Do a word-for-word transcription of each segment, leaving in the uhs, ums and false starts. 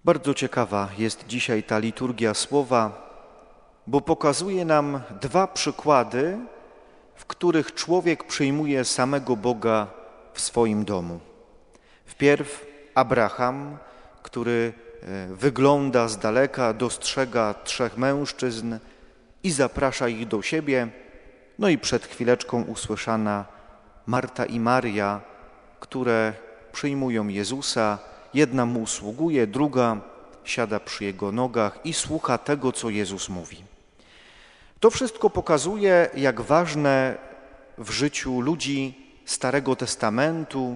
Bardzo ciekawa jest dzisiaj ta liturgia słowa, bo pokazuje nam dwa przykłady, w których człowiek przyjmuje samego Boga w swoim domu. Wpierw Abraham, który wygląda z daleka, dostrzega trzech mężczyzn i zaprasza ich do siebie. No i przed chwileczką usłyszana Marta i Maria, które przyjmują Jezusa. Jedna mu usługuje, druga siada przy Jego nogach i słucha tego, co Jezus mówi. To wszystko pokazuje, jak ważne w życiu ludzi Starego Testamentu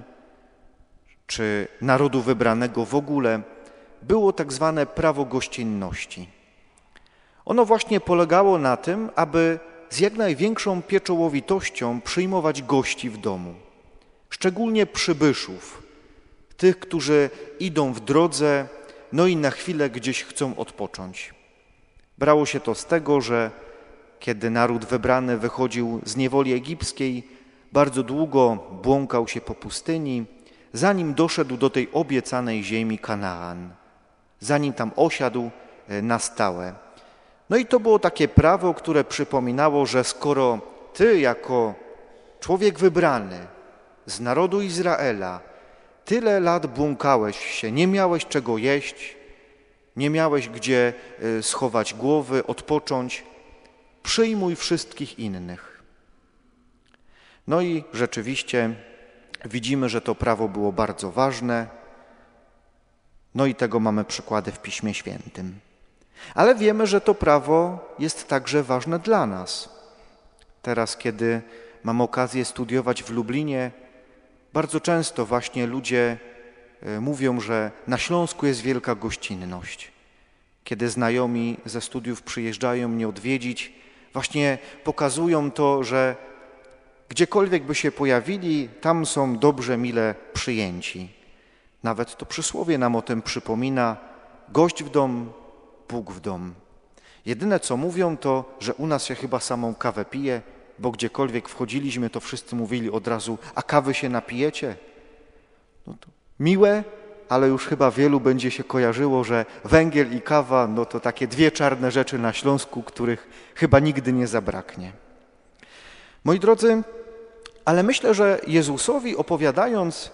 czy narodu wybranego w ogóle było tak zwane prawo gościnności. Ono właśnie polegało na tym, aby z jak największą pieczołowitością przyjmować gości w domu, szczególnie przybyszów, tych, którzy idą w drodze, no i na chwilę gdzieś chcą odpocząć. Brało się to z tego, że kiedy naród wybrany wychodził z niewoli egipskiej, bardzo długo błąkał się po pustyni, zanim doszedł do tej obiecanej ziemi Kanaan, zanim tam osiadł na stałe. No i to było takie prawo, które przypominało, że skoro ty jako człowiek wybrany z narodu Izraela tyle lat błąkałeś się, nie miałeś czego jeść, nie miałeś gdzie schować głowy, odpocząć, przyjmuj wszystkich innych. No i rzeczywiście widzimy, że to prawo było bardzo ważne, no i tego mamy przykłady w Piśmie Świętym. Ale wiemy, że to prawo jest także ważne dla nas. Teraz, kiedy mam okazję studiować w Lublinie, bardzo często właśnie ludzie mówią, że na Śląsku jest wielka gościnność. Kiedy znajomi ze studiów przyjeżdżają mnie odwiedzić, właśnie pokazują to, że gdziekolwiek by się pojawili, tam są dobrze, mile przyjęci. Nawet to przysłowie nam o tym przypomina: gość w dom, Bóg w dom. Jedyne co mówią, to, że u nas się chyba samą kawę pije, bo gdziekolwiek wchodziliśmy, to wszyscy mówili od razu: a kawy się napijecie? No to miłe, ale już chyba wielu będzie się kojarzyło, że węgiel i kawa, no to takie dwie czarne rzeczy na Śląsku, których chyba nigdy nie zabraknie. Moi drodzy, ale myślę, że Jezusowi opowiadając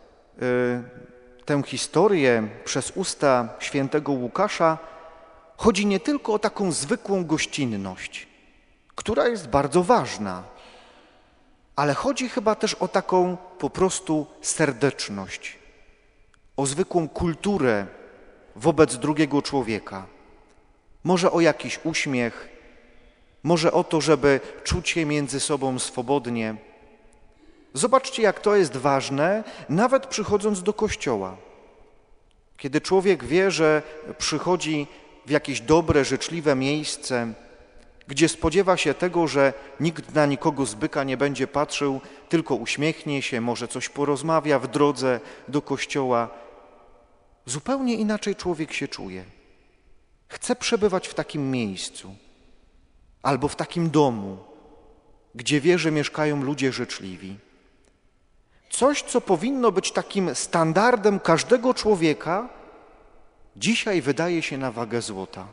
y, tę historię przez usta świętego Łukasza, chodzi nie tylko o taką zwykłą gościnność, która jest bardzo ważna, ale chodzi chyba też o taką po prostu serdeczność, o zwykłą kulturę wobec drugiego człowieka. Może o jakiś uśmiech, może o to, żeby czuć się między sobą swobodnie. Zobaczcie, jak to jest ważne, nawet przychodząc do kościoła. Kiedy człowiek wie, że przychodzi w jakieś dobre, życzliwe miejsce, gdzie spodziewa się tego, że nikt na nikogo z byka nie będzie patrzył, tylko uśmiechnie się, może coś porozmawia w drodze do kościoła, zupełnie inaczej człowiek się czuje. Chce przebywać w takim miejscu albo w takim domu, gdzie wie, że mieszkają ludzie życzliwi. Coś, co powinno być takim standardem każdego człowieka, dzisiaj wydaje się na wagę złota.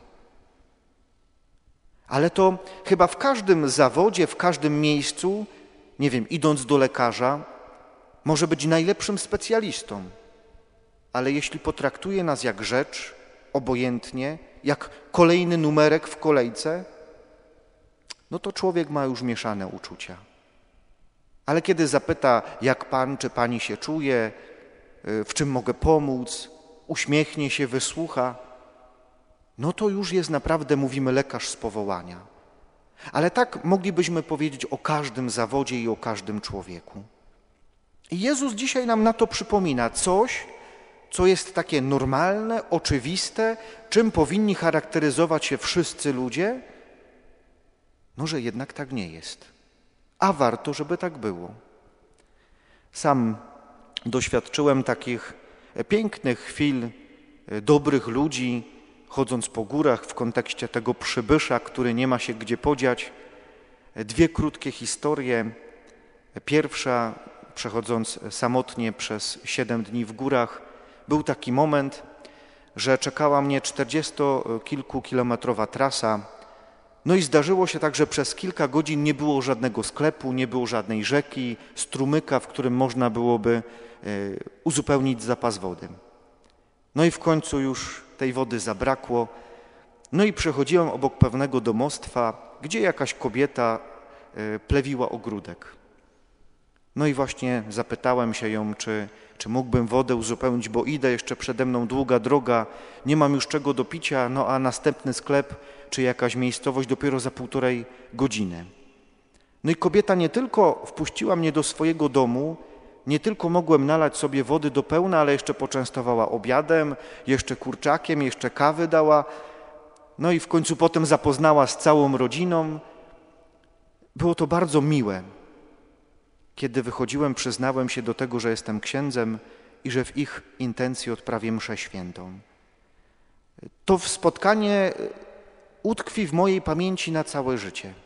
Ale to chyba w każdym zawodzie, w każdym miejscu, nie wiem, idąc do lekarza, może być najlepszym specjalistą. Ale jeśli potraktuje nas jak rzecz, obojętnie, jak kolejny numerek w kolejce, no to człowiek ma już mieszane uczucia. Ale kiedy zapyta, jak pan czy pani się czuje, w czym mogę pomóc, uśmiechnie się, wysłucha, no to już jest naprawdę, mówimy, lekarz z powołania. Ale tak moglibyśmy powiedzieć o każdym zawodzie i o każdym człowieku. I Jezus dzisiaj nam na to przypomina coś, co jest takie normalne, oczywiste, czym powinni charakteryzować się wszyscy ludzie, no że jednak tak nie jest. A warto, żeby tak było. Sam doświadczyłem takich pięknych chwil, dobrych ludzi, chodząc po górach w kontekście tego przybysza, który nie ma się gdzie podziać. Dwie krótkie historie. Pierwsza, przechodząc samotnie przez siedem dni w górach, był taki moment, że czekała mnie czterdziestokilkukilometrowa trasa. No i zdarzyło się tak, że przez kilka godzin nie było żadnego sklepu, nie było żadnej rzeki, strumyka, w którym można byłoby uzupełnić zapas wody. No i w końcu już tej wody zabrakło. No i przechodziłem obok pewnego domostwa, gdzie jakaś kobieta plewiła ogródek. No i właśnie zapytałem się ją, czy, czy mógłbym wodę uzupełnić, bo idę, jeszcze przede mną długa droga, nie mam już czego do picia, no a następny sklep czy jakaś miejscowość dopiero za półtorej godziny. No i kobieta nie tylko wpuściła mnie do swojego domu, nie tylko mogłem nalać sobie wody do pełna, ale jeszcze poczęstowała obiadem, jeszcze kurczakiem, jeszcze kawy dała. No i w końcu potem zapoznała z całą rodziną. Było to bardzo miłe. Kiedy wychodziłem, przyznałem się do tego, że jestem księdzem i że w ich intencji odprawię mszę świętą. To spotkanie utkwi w mojej pamięci na całe życie.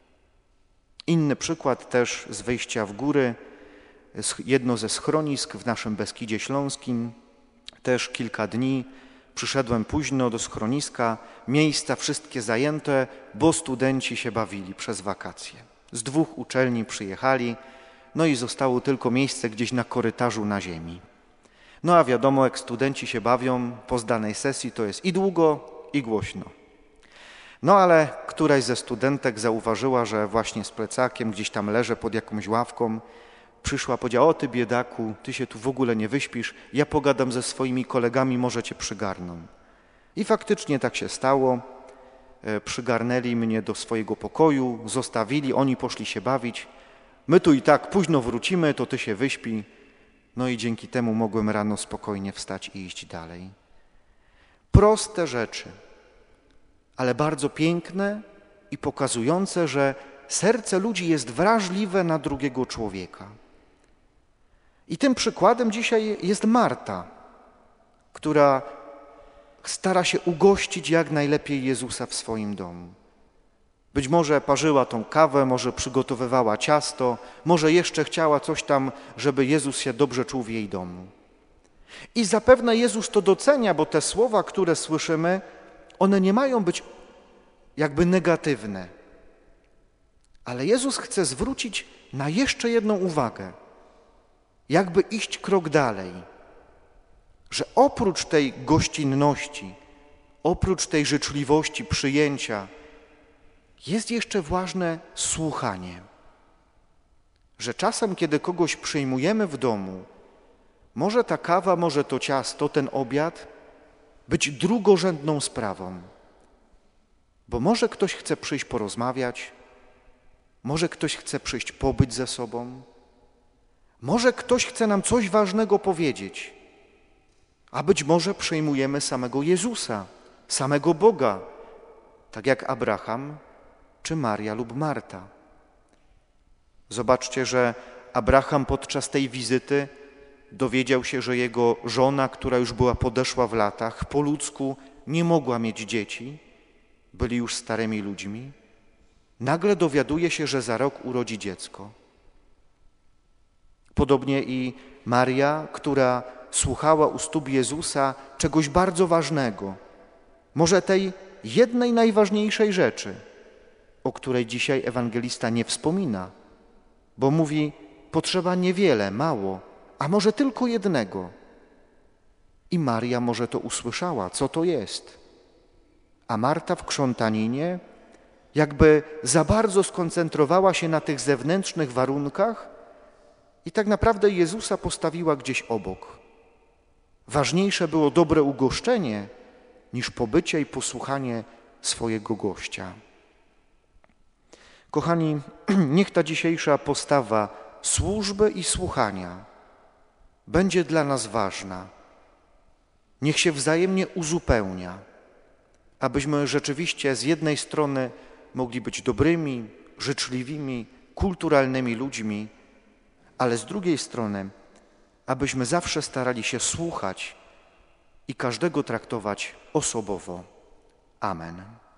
Inny przykład też z wyjścia w góry, jedno ze schronisk w naszym Beskidzie Śląskim, też kilka dni. Przyszedłem późno do schroniska, miejsca wszystkie zajęte, bo studenci się bawili przez wakacje. Z dwóch uczelni przyjechali, no i zostało tylko miejsce gdzieś na korytarzu na ziemi. No a wiadomo, jak studenci się bawią, po zdanej sesji to jest i długo, i głośno. No ale któraś ze studentek zauważyła, że właśnie z plecakiem gdzieś tam leżę pod jakąś ławką. Przyszła, powiedziała: o ty biedaku, ty się tu w ogóle nie wyśpisz, ja pogadam ze swoimi kolegami, może cię przygarną. I faktycznie tak się stało. Przygarnęli mnie do swojego pokoju, zostawili, oni poszli się bawić. My tu i tak późno wrócimy, to ty się wyśpi. No i dzięki temu mogłem rano spokojnie wstać i iść dalej. Proste rzeczy, ale bardzo piękne i pokazujące, że serce ludzi jest wrażliwe na drugiego człowieka. I tym przykładem dzisiaj jest Marta, która stara się ugościć jak najlepiej Jezusa w swoim domu. Być może parzyła tą kawę, może przygotowywała ciasto, może jeszcze chciała coś tam, żeby Jezus się dobrze czuł w jej domu. I zapewne Jezus to docenia, bo te słowa, które słyszymy, one nie mają być jakby negatywne. Ale Jezus chce zwrócić na jeszcze jedną uwagę, jakby iść krok dalej, że oprócz tej gościnności, oprócz tej życzliwości, przyjęcia, jest jeszcze ważne słuchanie. Że czasem, kiedy kogoś przyjmujemy w domu, może ta kawa, może to ciasto, ten obiad być drugorzędną sprawą. Bo może ktoś chce przyjść porozmawiać, może ktoś chce przyjść pobyć ze sobą, może ktoś chce nam coś ważnego powiedzieć, a być może przyjmujemy samego Jezusa, samego Boga, tak jak Abraham czy Maria lub Marta. Zobaczcie, że Abraham podczas tej wizyty dowiedział się, że jego żona, która już była podeszła w latach, po ludzku nie mogła mieć dzieci, byli już starymi ludźmi. Nagle dowiaduje się, że za rok urodzi dziecko. Podobnie i Maria, która słuchała u stóp Jezusa czegoś bardzo ważnego, może tej jednej najważniejszej rzeczy, o której dzisiaj ewangelista nie wspomina, bo mówi: potrzeba niewiele, mało, a może tylko jednego. I Maria może to usłyszała, co to jest. A Marta w krzątaninie jakby za bardzo skoncentrowała się na tych zewnętrznych warunkach i tak naprawdę Jezusa postawiła gdzieś obok. Ważniejsze było dobre ugoszczenie niż pobycie i posłuchanie swojego gościa. Kochani, niech ta dzisiejsza postawa służby i słuchania będzie dla nas ważna. Niech się wzajemnie uzupełnia, abyśmy rzeczywiście z jednej strony mogli być dobrymi, życzliwymi, kulturalnymi ludźmi, ale z drugiej strony, abyśmy zawsze starali się słuchać i każdego traktować osobowo. Amen.